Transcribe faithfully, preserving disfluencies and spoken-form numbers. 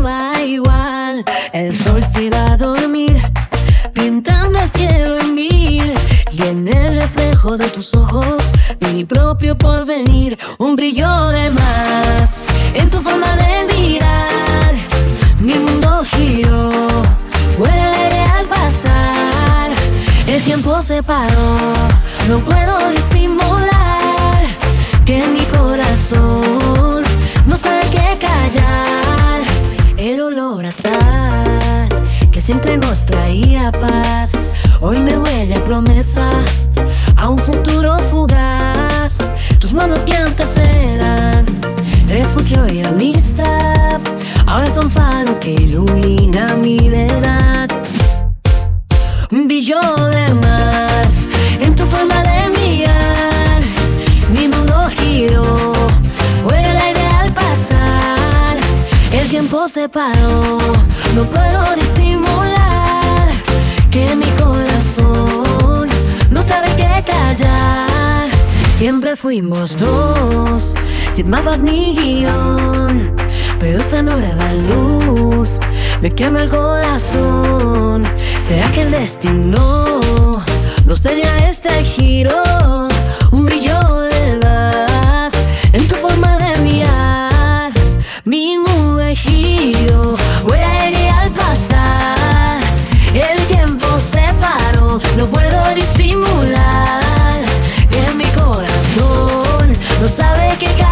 va igual. El sol se va a dormir, pintando el cielo en mil. Y en el reflejo de tus ojos, de mi propio porvenir, un brillo de más en tu forma de mirar. Mi mundo giró, huele el aire al pasar. El tiempo se paró, no puedo disimular que mi corazón no sabe qué callar. El olor a sal que siempre nos traía paz, hoy me huele a promesa a un futuro fugaz. Tus manos que antes eran refugio y amistad, ahora son faro que ilumina mi verdad. Un brillo de más en tu forma de mirar. Mi mundo giró, huele el aire al pasar. El tiempo se paró, no puedo disimular que mi corazón no sabe qué callar. Siempre fuimos dos, sin mapas ni guión, pero esta nueva luz me quema el corazón. ¿Será que el destino nos tenía este giro? Un brillo de más en tu forma de mirar. Mi mundo giro, huele aire al pasar. El tiempo se paró, no puedo disimular que mi corazón no sabe qué